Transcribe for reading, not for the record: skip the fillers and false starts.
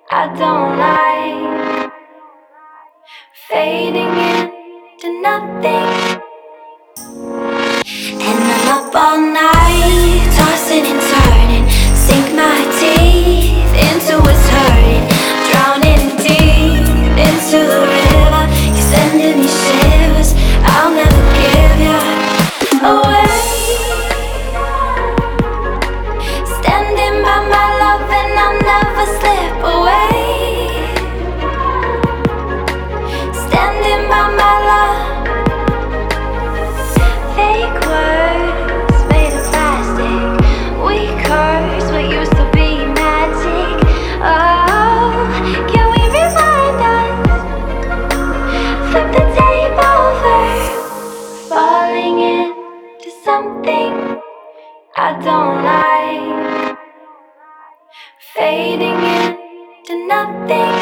I don't like fading into nothing. And I'm up all night, tossing and turning, sink my teeth into what's hurting, drowning deep into the river. You're sending me shivers, I'll never give you away. Standing by my love and I'll never slip away. Standing by my love. Fake words made of plastic. We curse what used to be magic. Oh, can we rewind us? Flip the tape over. Falling into something I don't like. Fading into nothing.